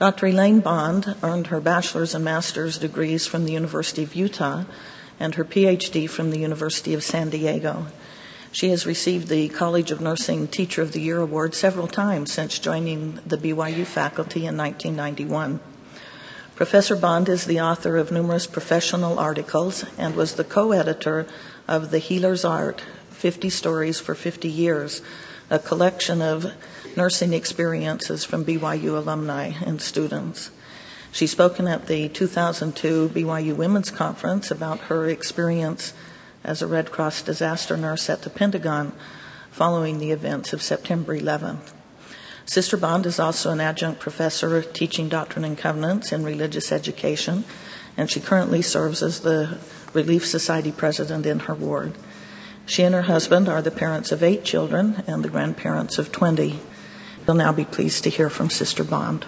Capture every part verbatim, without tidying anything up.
Doctor Elaine Bond earned her bachelor's and master's degrees from the University of Utah and her P H D from the University of San Diego. She has received the College of Nursing Teacher of the Year award several times since joining the B Y U faculty in nineteen ninety-one. Professor Bond is the author of numerous professional articles and was the co-editor of The Healer's Art, fifty Stories for fifty Years, a collection of nursing experiences from B Y U alumni and students. She's spoken at the two thousand two B Y U Women's Conference about her experience as a Red Cross disaster nurse at the Pentagon following the events of September eleventh. Sister Bond is also an adjunct professor teaching Doctrine and Covenants in religious education, and she currently serves as the Relief Society president in her ward. She and her husband are the parents of eight children and the grandparents of twenty. We'll now be pleased to hear from Sister Bond.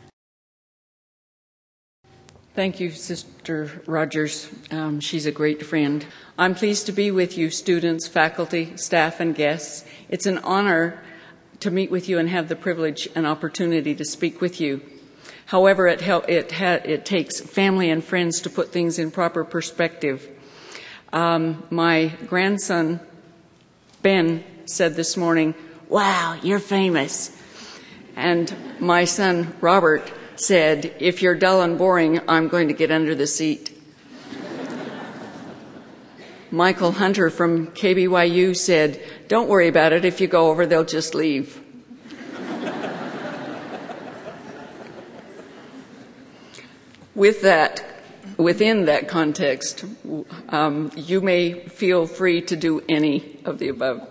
Thank you, Sister Rogers. Um, she's a great friend. I'm pleased to be with you, students, faculty, staff, and guests. It's an honor to meet with you and have the privilege and opportunity to speak with you. However, it, hel- it, ha- it takes family and friends to put things in proper perspective. Um, my grandson, Ben, said this morning, "Wow, you're famous." And my son, Robert, said, "If you're dull and boring, I'm going to get under the seat." Michael Hunter from K B Y U said, "Don't worry about it. If you go over, they'll just leave." With that, within that context, um, you may feel free to do any of the above.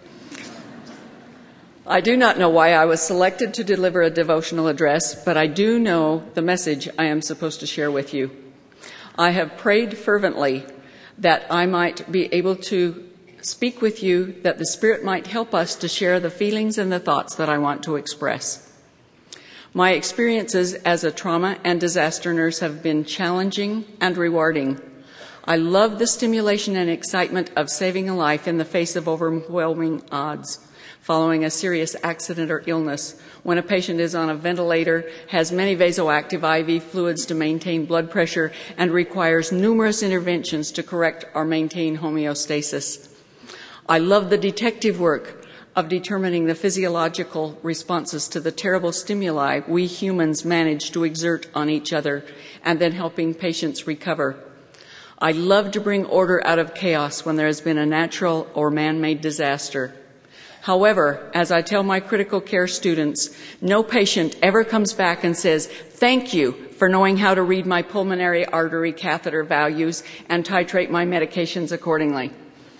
I do not know why I was selected to deliver a devotional address, but I do know the message I am supposed to share with you. I have prayed fervently that I might be able to speak with you, that the Spirit might help us to share the feelings and the thoughts that I want to express. My experiences as a trauma and disaster nurse have been challenging and rewarding. I love the stimulation and excitement of saving a life in the face of overwhelming odds. Following a serious accident or illness, when a patient is on a ventilator, has many vasoactive I V fluids to maintain blood pressure, and requires numerous interventions to correct or maintain homeostasis. I love the detective work of determining the physiological responses to the terrible stimuli we humans manage to exert on each other, and then helping patients recover. I love to bring order out of chaos when there has been a natural or man-made disaster. However, as I tell my critical care students, no patient ever comes back and says, "Thank you for knowing how to read my pulmonary artery catheter values and titrate my medications accordingly."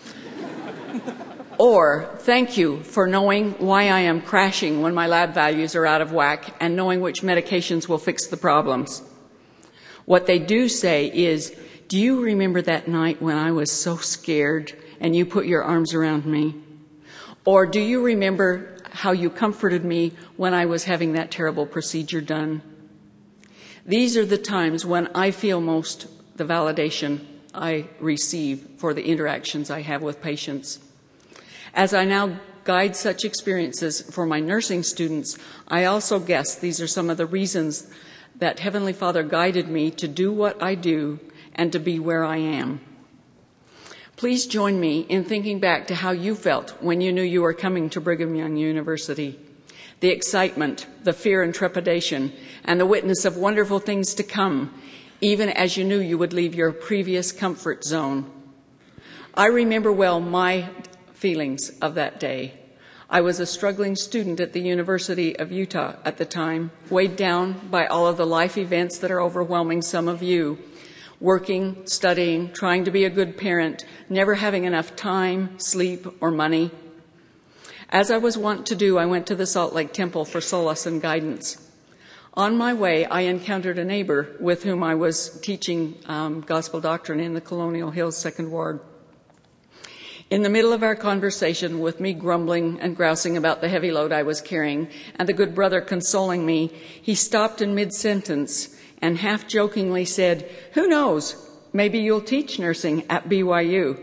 Or, "Thank you for knowing why I am crashing when my lab values are out of whack and knowing which medications will fix the problems." What they do say is, "Do you remember that night when I was so scared and you put your arms around me?" Or, "Do you remember how you comforted me when I was having that terrible procedure done?" These are the times when I feel most the validation I receive for the interactions I have with patients. As I now guide such experiences for my nursing students, I also guess these are some of the reasons that Heavenly Father guided me to do what I do and to be where I am. Please join me in thinking back to how you felt when you knew you were coming to Brigham Young University. The excitement, the fear and trepidation, and the witness of wonderful things to come, even as you knew you would leave your previous comfort zone. I remember well my feelings of that day. I was a struggling student at the University of Utah at the time, weighed down by all of the life events that are overwhelming some of you. Working, studying, trying to be a good parent, never having enough time, sleep, or money. As I was wont to do, I went to the Salt Lake Temple for solace and guidance. On my way, I encountered a neighbor with whom I was teaching um, gospel doctrine in the Colonial Hills Second Ward. In the middle of our conversation, with me grumbling and grousing about the heavy load I was carrying, and the good brother consoling me, he stopped in mid-sentence and half-jokingly said, "Who knows, maybe you'll teach nursing at B Y U."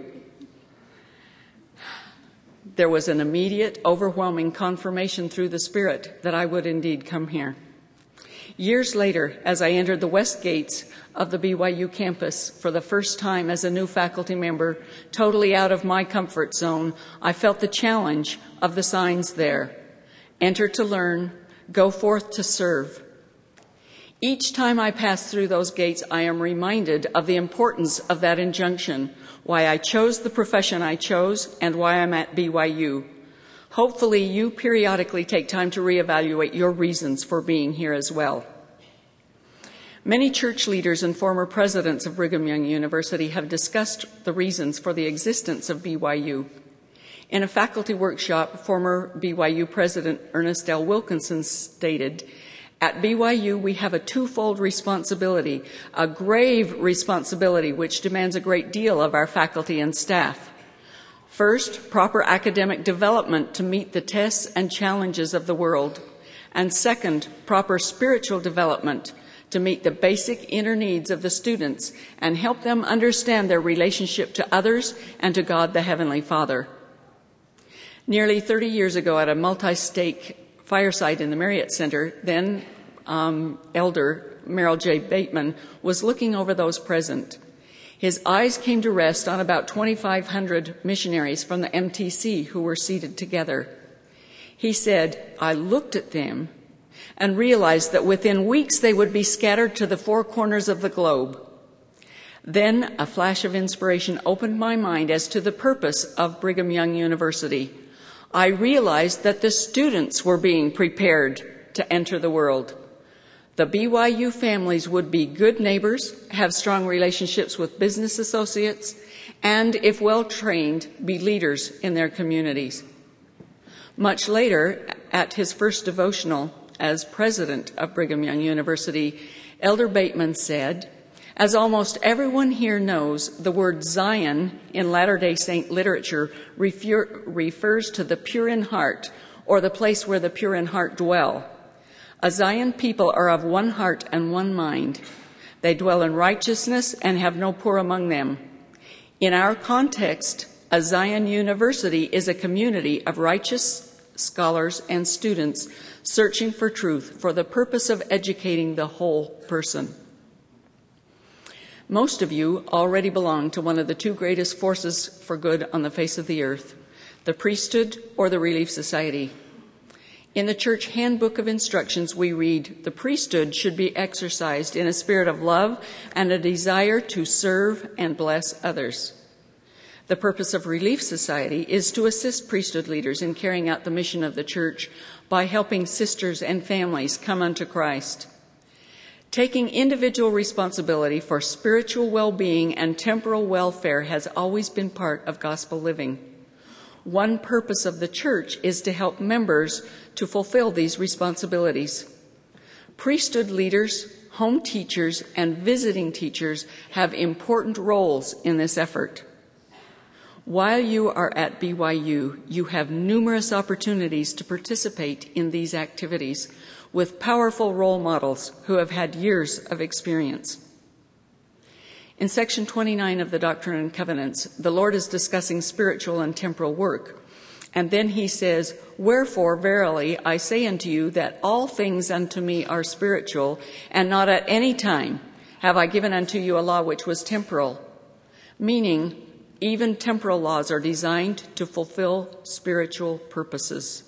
There was an immediate, overwhelming confirmation through the Spirit that I would indeed come here. Years later, as I entered the west gates of the B Y U campus for the first time as a new faculty member, totally out of my comfort zone, I felt the challenge of the signs there. Enter to learn, go forth to serve. Each time I pass through those gates, I am reminded of the importance of that injunction, why I chose the profession I chose, and why I'm at B Y U. Hopefully, you periodically take time to reevaluate your reasons for being here as well. Many church leaders and former presidents of Brigham Young University have discussed the reasons for the existence of B Y U. In a faculty workshop, former B Y U President Ernest L. Wilkinson stated, "At B Y U, we have a twofold responsibility, a grave responsibility which demands a great deal of our faculty and staff. First, proper academic development to meet the tests and challenges of the world. And second, proper spiritual development to meet the basic inner needs of the students and help them understand their relationship to others and to God the Heavenly Father." Nearly thirty years ago at a multi-stake fireside in the Marriott Center, then um, Elder Merrill J. Bateman was looking over those present. His eyes came to rest on about twenty-five hundred missionaries from the M T C who were seated together. He said, "I looked at them and realized that within weeks they would be scattered to the four corners of the globe. Then a flash of inspiration opened my mind as to the purpose of Brigham Young University. I realized that the students were being prepared to enter the world. The B Y U families would be good neighbors, have strong relationships with business associates, and, if well trained, be leaders in their communities." Much later, at his first devotional as president of Brigham Young University, Elder Bateman said, "As almost everyone here knows, the word Zion in Latter-day Saint literature refer, refers to the pure in heart, or the place where the pure in heart dwell. A Zion people are of one heart and one mind. They dwell in righteousness and have no poor among them. In our context, a Zion University is a community of righteous scholars and students searching for truth for the purpose of educating the whole person." Most of you already belong to one of the two greatest forces for good on the face of the earth, the priesthood or the Relief Society. In the Church Handbook of Instructions, we read, "The priesthood should be exercised in a spirit of love and a desire to serve and bless others." The purpose of Relief Society is to assist priesthood leaders in carrying out the mission of the Church by helping sisters and families come unto Christ. Taking individual responsibility for spiritual well-being and temporal welfare has always been part of gospel living. One purpose of the church is to help members to fulfill these responsibilities. Priesthood leaders, home teachers, and visiting teachers have important roles in this effort. While you are at B Y U, you have numerous opportunities to participate in these activities with powerful role models who have had years of experience. In section twenty-nine of the Doctrine and Covenants, the Lord is discussing spiritual and temporal work. And then he says, "Wherefore, verily, I say unto you that all things unto me are spiritual, and not at any time have I given unto you a law which was temporal." Meaning, even temporal laws are designed to fulfill spiritual purposes.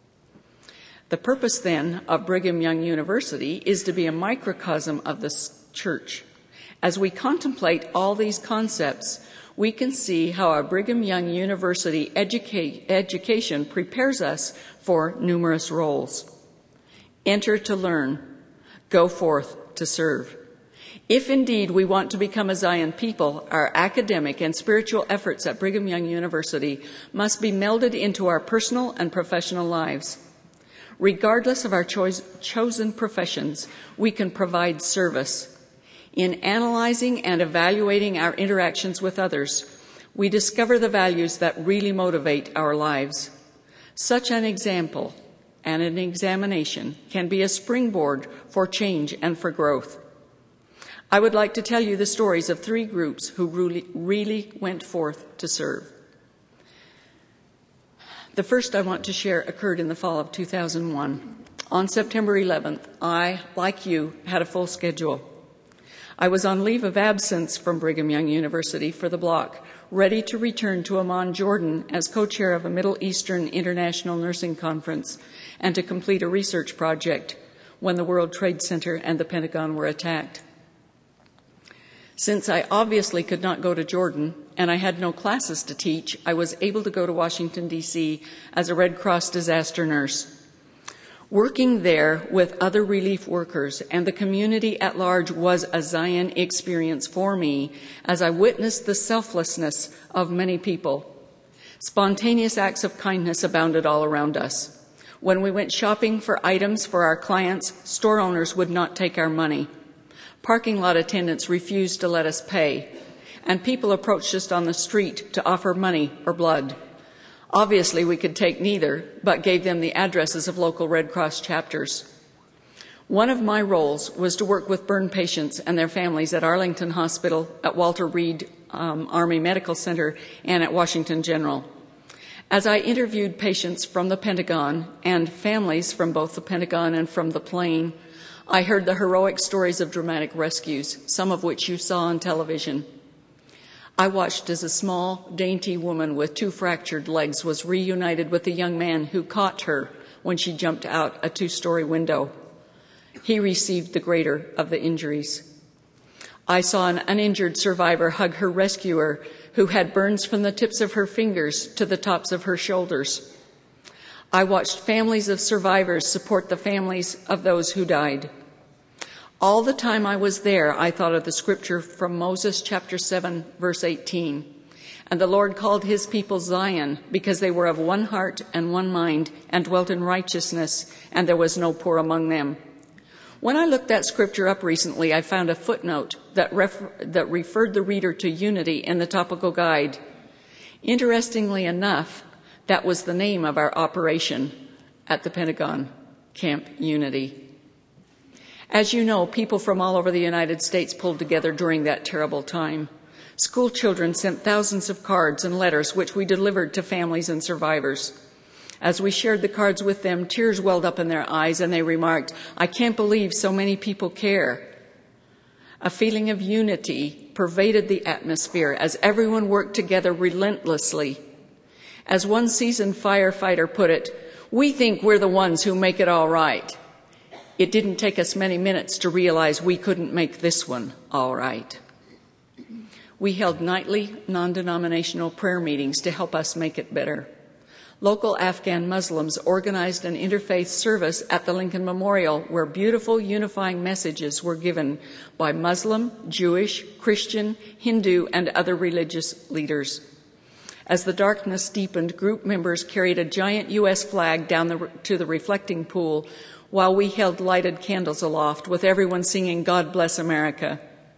The purpose, then, of Brigham Young University is to be a microcosm of the church. As we contemplate all these concepts, we can see how our Brigham Young University educa- education prepares us for numerous roles. Enter to learn, go forth to serve. If indeed we want to become a Zion people, our academic and spiritual efforts at Brigham Young University must be melded into our personal and professional lives. Regardless of our cho- chosen professions, we can provide service. In analyzing and evaluating our interactions with others, we discover the values that really motivate our lives. Such an example and an examination can be a springboard for change and for growth. I would like to tell you the stories of three groups who really, really went forth to serve. The first I want to share occurred in the fall of two thousand one. On September eleventh, I, like you, had a full schedule. I was on leave of absence from Brigham Young University for the block, ready to return to Amman, Jordan as co-chair of a Middle Eastern International Nursing Conference and to complete a research project when the World Trade Center and the Pentagon were attacked. Since I obviously could not go to Jordan and I had no classes to teach, I was able to go to Washington, D C as a Red Cross disaster nurse. Working there with other relief workers and the community at large was a Zion experience for me as I witnessed the selflessness of many people. Spontaneous acts of kindness abounded all around us. When we went shopping for items for our clients, store owners would not take our money. Parking lot attendants refused to let us pay, and people approached us on the street to offer money or blood. Obviously, we could take neither, but gave them the addresses of local Red Cross chapters. One of my roles was to work with burn patients and their families at Arlington Hospital, at Walter Reed um, Army Medical Center, and at Washington General. As I interviewed patients from the Pentagon and families from both the Pentagon and from the plane, I heard the heroic stories of dramatic rescues, some of which you saw on television. I watched as a small, dainty woman with two fractured legs was reunited with a young man who caught her when she jumped out a two-story window. He received the greater of the injuries. I saw an uninjured survivor hug her rescuer who had burns from the tips of her fingers to the tops of her shoulders. I watched families of survivors support the families of those who died. All the time I was there, I thought of the scripture from Moses chapter seven, verse eighteen. And the Lord called his people Zion because they were of one heart and one mind and dwelt in righteousness, and there was no poor among them. When I looked that scripture up recently, I found a footnote that, refer- that referred the reader to unity in the topical guide. Interestingly enough, that was the name of our operation at the Pentagon, Camp Unity. As you know, people from all over the United States pulled together during that terrible time. School children sent thousands of cards and letters which we delivered to families and survivors. As we shared the cards with them, tears welled up in their eyes and they remarked, "I can't believe so many people care." A feeling of unity pervaded the atmosphere as everyone worked together relentlessly. As one seasoned firefighter put it, "We think we're the ones who make it all right." It didn't take us many minutes to realize we couldn't make this one all right. We held nightly, non-denominational prayer meetings to help us make it better. Local Afghan Muslims organized an interfaith service at the Lincoln Memorial where beautiful unifying messages were given by Muslim, Jewish, Christian, Hindu, and other religious leaders. As the darkness deepened, group members carried a giant U S flag down the, to the reflecting pool while we held lighted candles aloft with everyone singing "God Bless America."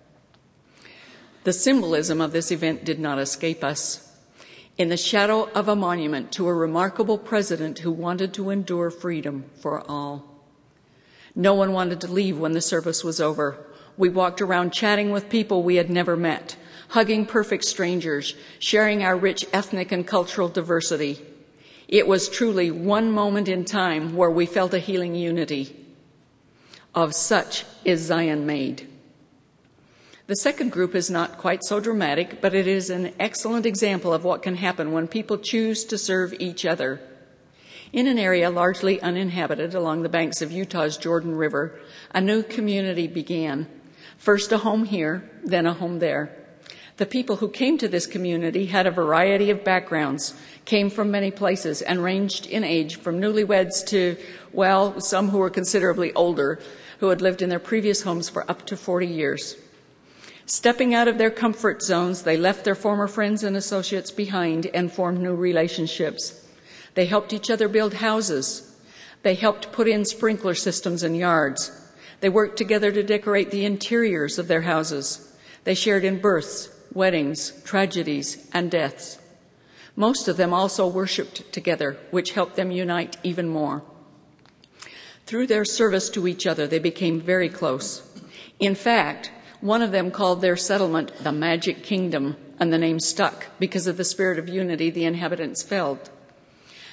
The symbolism of this event did not escape us. In the shadow of a monument to a remarkable president who wanted to endure freedom for all. No one wanted to leave when the service was over. We walked around chatting with people we had never met, hugging perfect strangers, sharing our rich ethnic and cultural diversity. It was truly one moment in time where we felt a healing unity. Of such is Zion made. The second group is not quite so dramatic, but it is an excellent example of what can happen when people choose to serve each other. In an area largely uninhabited along the banks of Utah's Jordan River, a new community began. First a home here, then a home there. The people who came to this community had a variety of backgrounds, came from many places, and ranged in age from newlyweds to, well, some who were considerably older, who had lived in their previous homes for up to forty years. Stepping out of their comfort zones, they left their former friends and associates behind and formed new relationships. They helped each other build houses. They helped put in sprinkler systems in yards. They worked together to decorate the interiors of their houses. They shared in births, weddings, tragedies, and deaths. Most of them also worshiped together, which helped them unite even more. Through their service to each other, they became very close. In fact, one of them called their settlement the Magic Kingdom, and the name stuck because of the spirit of unity the inhabitants felt.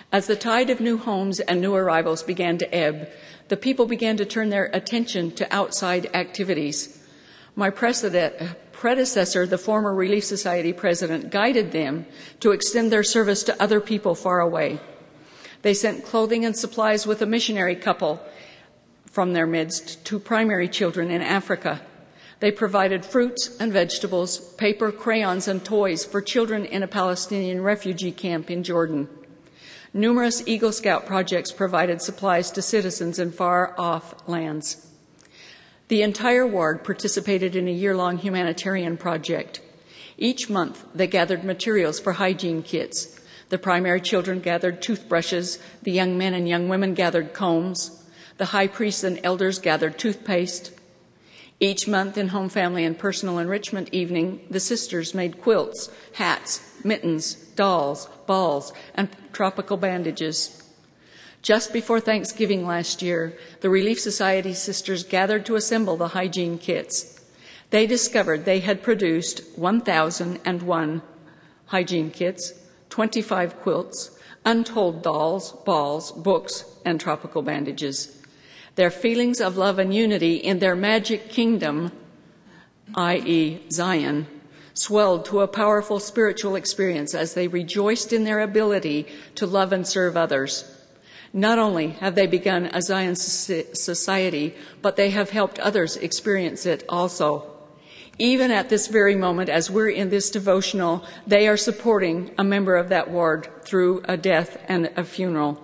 As the tide of new homes and new arrivals began to ebb, the people began to turn their attention to outside activities. My predecessor, the former Relief Society president, guided them to extend their service to other people far away. They sent clothing and supplies with a missionary couple from their midst to primary children in Africa. They provided fruits and vegetables, paper, crayons, and toys for children in a Palestinian refugee camp in Jordan. Numerous Eagle Scout projects provided supplies to citizens in far-off lands. The entire ward participated in a year-long humanitarian project. Each month, they gathered materials for hygiene kits. The primary children gathered toothbrushes, the young men and young women gathered combs, the high priests and elders gathered toothpaste. Each month in Home, Family, and Personal Enrichment evening, the sisters made quilts, hats, mittens, dolls, balls, and tropical bandages. Just before Thanksgiving last year, the Relief Society sisters gathered to assemble the hygiene kits. They discovered they had produced one thousand one hygiene kits, twenty-five quilts, untold dolls, balls, books, and tropical bandages. Their feelings of love and unity in their magic kingdom, that is. Zion, swelled to a powerful spiritual experience as they rejoiced in their ability to love and serve others. Not only have they begun a Zion society, but they have helped others experience it also. Even at this very moment, as we're in this devotional, they are supporting a member of that ward through a death and a funeral.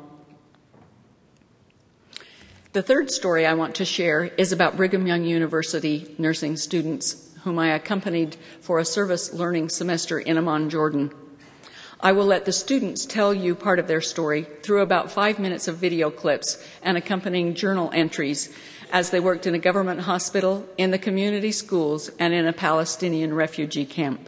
The third story I want to share is about Brigham Young University nursing students whom I accompanied for a service learning semester in Amman, Jordan. I will let the students tell you part of their story through about five minutes of video clips and accompanying journal entries as they worked in a government hospital, in the community schools, and in a Palestinian refugee camp.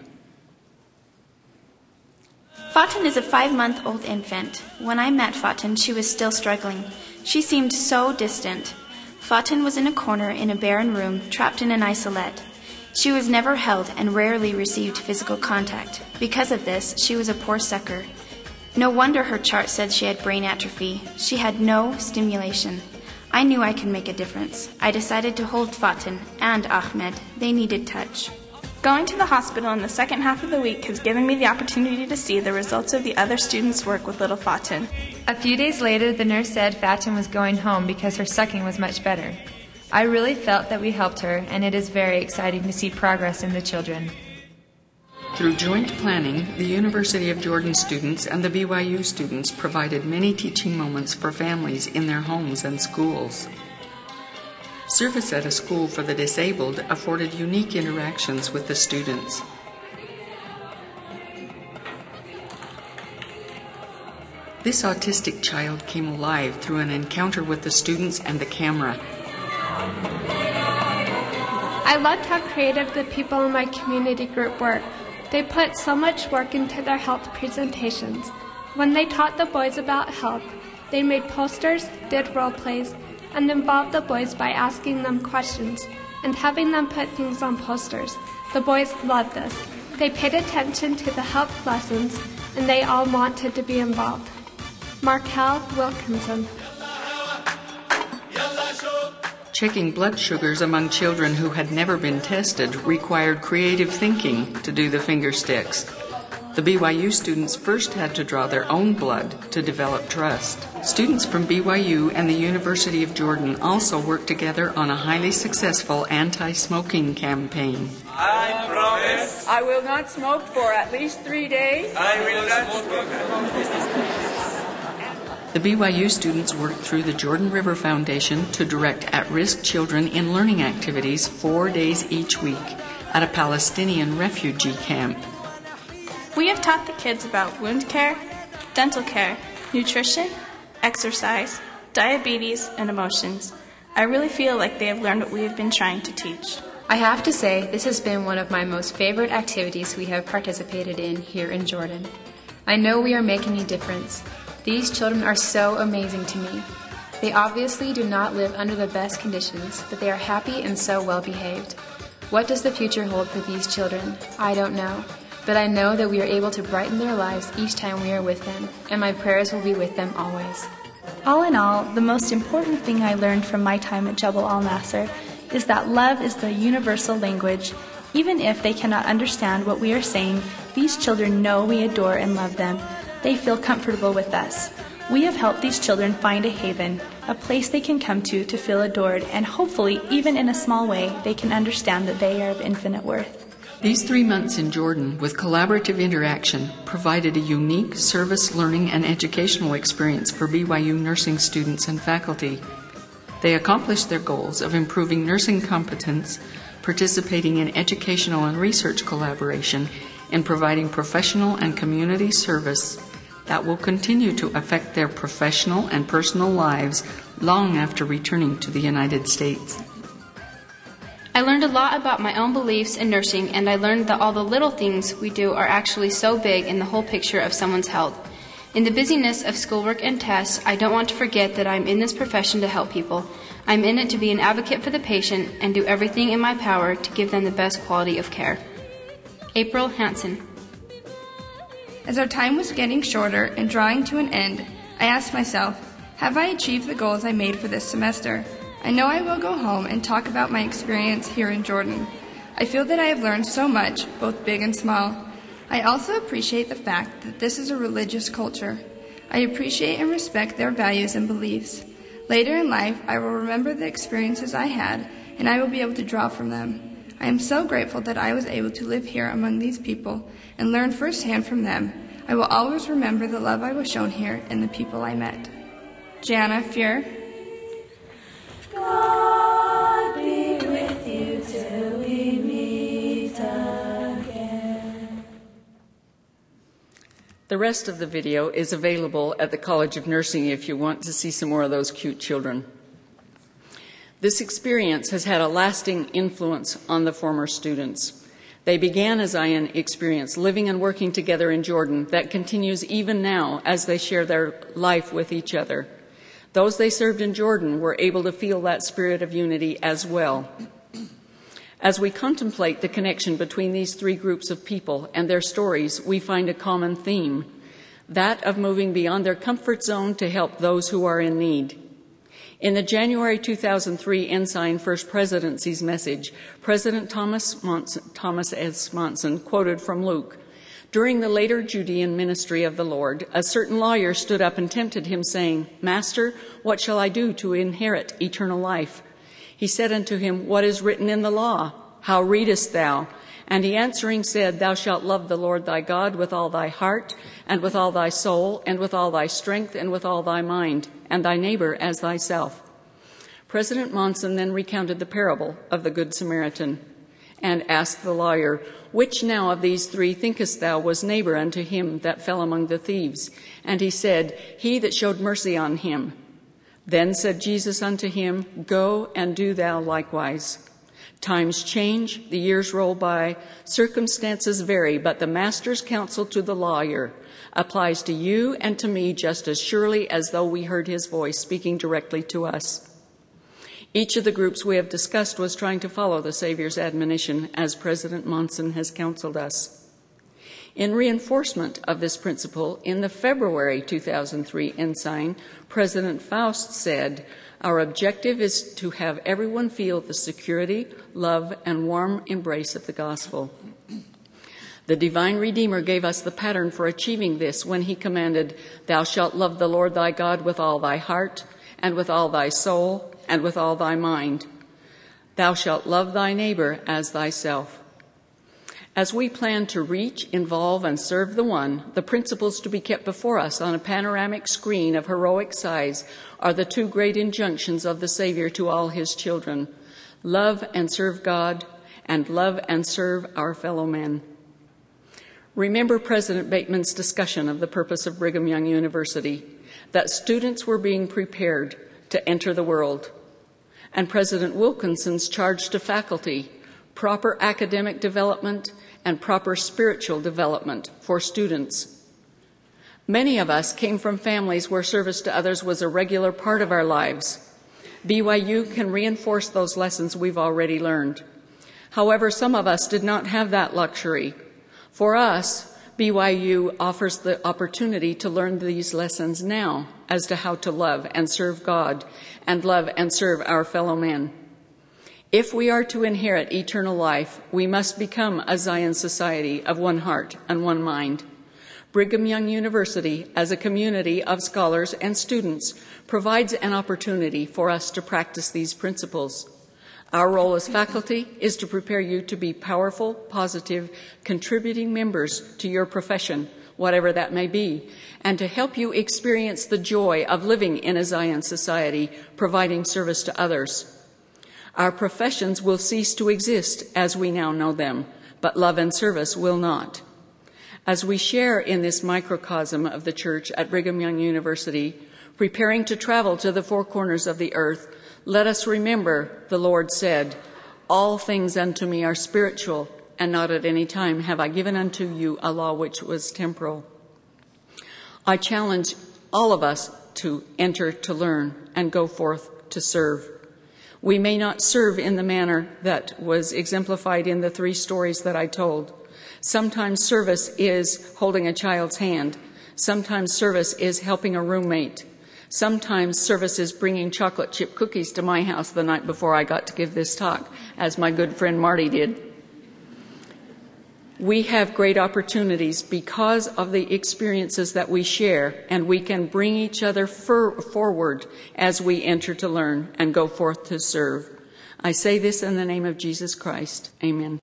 Fatin is a five-month-old infant. When I met Fatin, she was still struggling. She seemed so distant. Fatin was in a corner in a barren room, trapped in an isolette. She was never held and rarely received physical contact. Because of this, she was a poor sucker. No wonder her chart said she had brain atrophy. She had no stimulation. I knew I could make a difference. I decided to hold Fatin and Ahmed. They needed touch. Going to the hospital in the second half of the week has given me the opportunity to see the results of the other students' work with little Fatin. A few days later, the nurse said Fatin was going home because her sucking was much better. I really felt that we helped her, and it is very exciting to see progress in the children. Through joint planning, the University of Jordan students and the B Y U students provided many teaching moments for families in their homes and schools. Service at a school for the disabled afforded unique interactions with the students. This autistic child came alive through an encounter with the students and the camera. I loved how creative the people in my community group were. They put so much work into their health presentations. When they taught the boys about health, they made posters, did role plays, and involved the boys by asking them questions and having them put things on posters. The boys loved this. They paid attention to the health lessons, and they all wanted to be involved. Markel Wilkinson. Checking blood sugars among children who had never been tested required creative thinking to do the finger sticks. The B Y U students first had to draw their own blood to develop trust. Students from B Y U and the University of Jordan also worked together on a highly successful anti-smoking campaign. I promise I will not smoke for at least three days. I will not smoke. The B Y U students worked through the Jordan River Foundation to direct at-risk children in learning activities four days each week at a Palestinian refugee camp. We have taught the kids about wound care, dental care, nutrition, exercise, diabetes, and emotions. I really feel like they have learned what we have been trying to teach. I have to say, this has been one of my most favorite activities we have participated in here in Jordan. I know we are making a difference. These children are so amazing to me. They obviously do not live under the best conditions, but they are happy and so well behaved. What does the future hold for these children? I don't know. but I know that we are able to brighten their lives each time we are with them, and my prayers will be with them always. All in all, the most important thing I learned from my time at Jebel Al-Nasser is that love is the universal language. Even if they cannot understand what we are saying, these children know we adore and love them. They feel comfortable with us. We have helped these children find a haven, a place they can come to to feel adored, and hopefully, even in a small way, they can understand that they are of infinite worth. These three months in Jordan with collaborative interaction provided a unique service, learning, and educational experience for B Y U nursing students and faculty. They accomplished their goals of improving nursing competence, participating in educational and research collaboration, and providing professional and community service that will continue to affect their professional and personal lives long after returning to the United States. I learned a lot about my own beliefs in nursing, and I learned that all the little things we do are actually so big in the whole picture of someone's health. In the busyness of schoolwork and tests, I don't want to forget that I'm in this profession to help people. I'm in it to be an advocate for the patient and do everything in my power to give them the best quality of care. April Hansen. As our time was getting shorter and drawing to an end, I asked myself, have I achieved the goals I made for this semester? I know I will go home and talk about my experience here in Jordan. I feel that I have learned so much, both big and small. I also appreciate the fact that this is a religious culture. I appreciate and respect their values and beliefs. Later in life, I will remember the experiences I had, and I will be able to draw from them. I am so grateful that I was able to live here among these people and learn firsthand from them. I will always remember the love I was shown here and the people I met. Jana Fuhr. God be with you till we meet again. The rest of the video is available at the College of Nursing if you want to see some more of those cute children. This experience has had a lasting influence on the former students. They began a Zion experience, living and working together in Jordan, that continues even now as they share their life with each other. Those they served in Jordan were able to feel that spirit of unity as well. As we contemplate the connection between these three groups of people and their stories, we find a common theme, that of moving beyond their comfort zone to help those who are in need. In the January two thousand three Ensign First Presidency's message, President Thomas, Monson, Thomas S. Monson quoted from Luke, "During the later Judean ministry of the Lord, a certain lawyer stood up and tempted him, saying, 'Master, what shall I do to inherit eternal life?' He said unto him, 'What is written in the law? How readest thou?' And he answering said, 'Thou shalt love the Lord thy God with all thy heart, and with all thy soul, and with all thy strength, and with all thy mind, and thy neighbor as thyself.'" President Monson then recounted the parable of the Good Samaritan and asked the lawyer, "Which now of these three thinkest thou was neighbor unto him that fell among the thieves?" And he said, "He that showed mercy on him." Then said Jesus unto him, "Go and do thou likewise." Times change, the years roll by, circumstances vary, but the master's counsel to the lawyer applies to you and to me just as surely as though we heard his voice speaking directly to us. Each of the groups we have discussed was trying to follow the Savior's admonition, as President Monson has counseled us. In reinforcement of this principle, in the February two thousand three Ensign, President Faust said, "Our objective is to have everyone feel the security, love, and warm embrace of the gospel." The divine Redeemer gave us the pattern for achieving this when he commanded, "Thou shalt love the Lord thy God with all thy heart, and with all thy soul, and with all thy mind. Thou shalt love thy neighbor as thyself." As we plan to reach, involve, and serve the one, the principles to be kept before us on a panoramic screen of heroic size are the two great injunctions of the Savior to all his children: love and serve God, and love and serve our fellow men. Remember President Bateman's discussion of the purpose of Brigham Young University, that students were being prepared to enter the world, and President Wilkinson's charge to faculty, proper academic development and proper spiritual development for students. Many of us came from families where service to others was a regular part of our lives. B Y U can reinforce those lessons we've already learned. However, some of us did not have that luxury. For us, B Y U offers the opportunity to learn these lessons now as to how to love and serve God and love and serve our fellow men. If we are to inherit eternal life, we must become a Zion society of one heart and one mind. Brigham Young University, as a community of scholars and students, provides an opportunity for us to practice these principles. Our role as faculty is to prepare you to be powerful, positive, contributing members to your profession, whatever that may be, and to help you experience the joy of living in a Zion society, providing service to others. Our professions will cease to exist as we now know them, but love and service will not. As we share in this microcosm of the church at Brigham Young University, preparing to travel to the four corners of the earth, let us remember the Lord said, "All things unto me are spiritual, and not at any time have I given unto you a law which was temporal." I challenge all of us to enter to learn and go forth to serve. We may not serve in the manner that was exemplified in the three stories that I told. Sometimes service is holding a child's hand. Sometimes service is helping a roommate. Sometimes service is bringing chocolate chip cookies to my house the night before I got to give this talk, as my good friend Marty did. We have great opportunities because of the experiences that we share, and we can bring each other for- forward as we enter to learn and go forth to serve. I say this in the name of Jesus Christ. Amen.